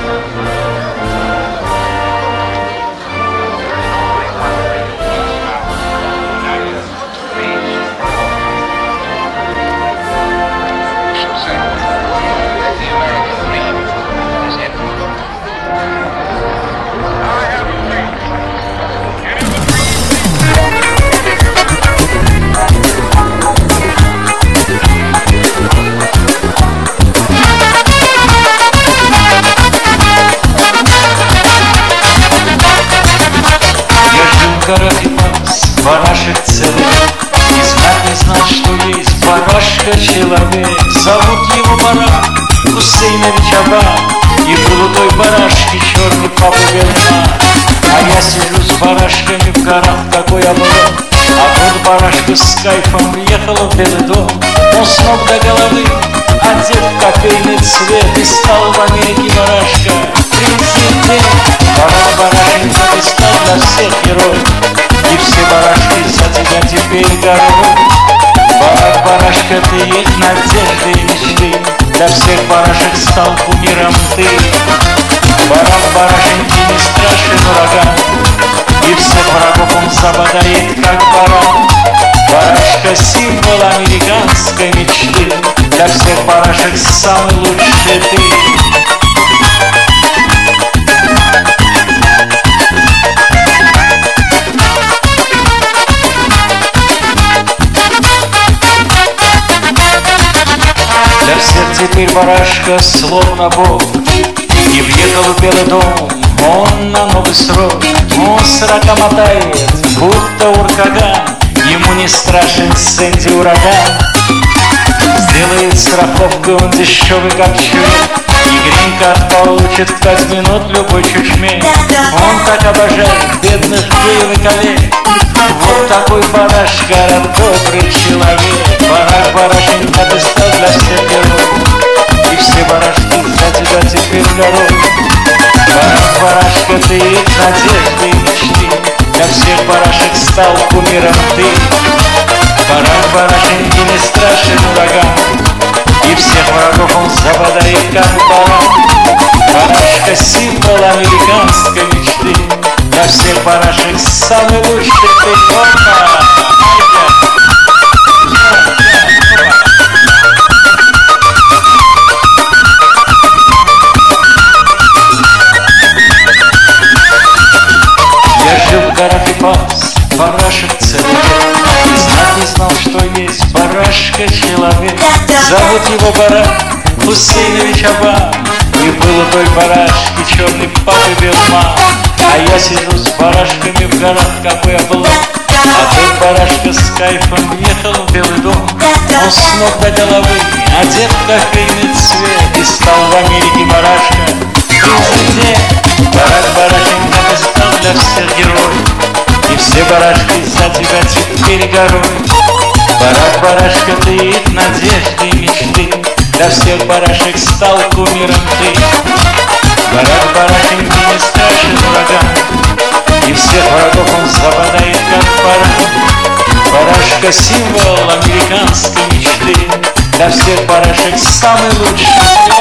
Барашек целый, и знать не знал, что есть барашка-человек. Зовут его Барак Хусейнович Абан, и был у той барашки черный папа Верма. А я сижу с барашками в горах, какой облом. А тут барашка с кайфом въехала в Белый дом. Он с ног до головы одет в кофейный цвет, и стал в Америке барашка президент. Барашенька, ты стал для всех герой, и все барашки за тебя теперь горой. Барак, барашка, ты есть надежды и мечты, для всех барашек стал кумиром ты. Барак, барашеньки, не страшен ураган, и всех врагов он забодает, как баран. Барашка — символ американской мечты, для всех барашек самый лучший ты. Для всех теперь барашка словно бог, и въехал в Белый дом он на новый срок. Он срока мотает, будто уркаган, ему не страшен Сэнди ураган. Сделает страховку он дешевый как чует, и грин-карт получит в 5 минут любой чучмень. Он так обожает бедных геев и коллег. Вот такой барашка, добрый человек. Барак, барашенька, ты стал для всех герой, и все барашки за тебя теперь горой. Барак, барашка, ты есть надежды и мечты, для всех барашек стал кумиром ты. Барак, барашеньки, не страшен ураган, и всех врагов он забодает, как баран. Барашка — символ американской мечты, для всех барашек самый лучший ты. Я жил в горах и пас барашек целый день, и знать не знал, что есть барашка-человек. Зовут его Барак Хусейнович Абан, и был у той барашки черный папа Верма. А я сижу с барашками в горах, какой облом. А тут барашка с кайфом въехал в Белый дом. Он с ног до головы одет в кофейный цвет, и стал в Америке барашка президент. Барак, барашенька, ты стал для всех герой, и все барашки за тебя теперь горой. Барак, барашка, ты есть надежды и мечты, для всех барашек стал кумиром ты. Барак, барашеньки, не страшен ураган, и всех врагов он забодает, как баран. Барашка — символ американской мечты, для всех барашек самый лучший.